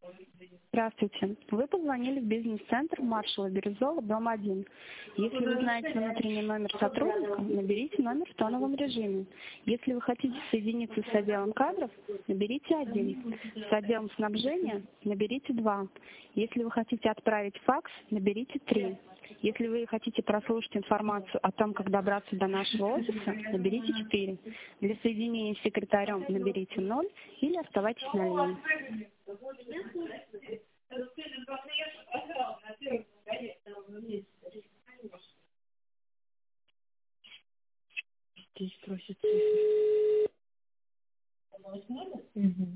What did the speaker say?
Здравствуйте. Вы позвонили в бизнес-центр Маршала Бирюзова, дом 1. Если вы знаете внутренний номер сотрудника, наберите номер в тоновом режиме. Если вы хотите соединиться с отделом кадров, наберите 1. С отделом снабжения наберите 2. Если вы хотите отправить факс, наберите 3. Если вы хотите прослушать информацию о том, как добраться до нашего офиса, наберите 4. Для соединения с секретарем наберите 0 или оставайтесь на линии. Здесь просят цифры. Угу.